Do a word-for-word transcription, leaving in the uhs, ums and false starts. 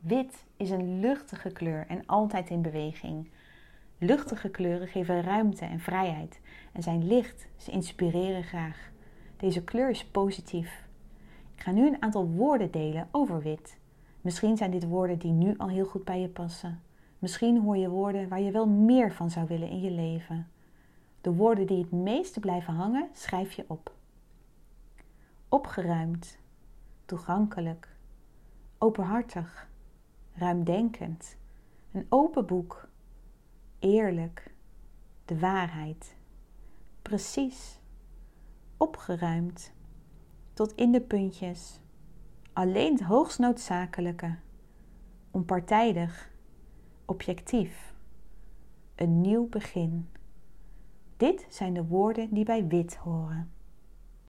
Wit is een luchtige kleur en altijd in beweging. Luchtige kleuren geven ruimte en vrijheid en zijn licht. Ze inspireren graag. Deze kleur is positief. Ik ga nu een aantal woorden delen over wit. Misschien zijn dit woorden die nu al heel goed bij je passen. Misschien hoor je woorden waar je wel meer van zou willen in je leven. De woorden die het meeste blijven hangen, schrijf je op. Opgeruimd, toegankelijk, openhartig, ruimdenkend, een open boek, eerlijk, de waarheid, precies, opgeruimd, tot in de puntjes, alleen het hoogst noodzakelijke, onpartijdig, objectief, een nieuw begin. Dit zijn de woorden die bij wit horen.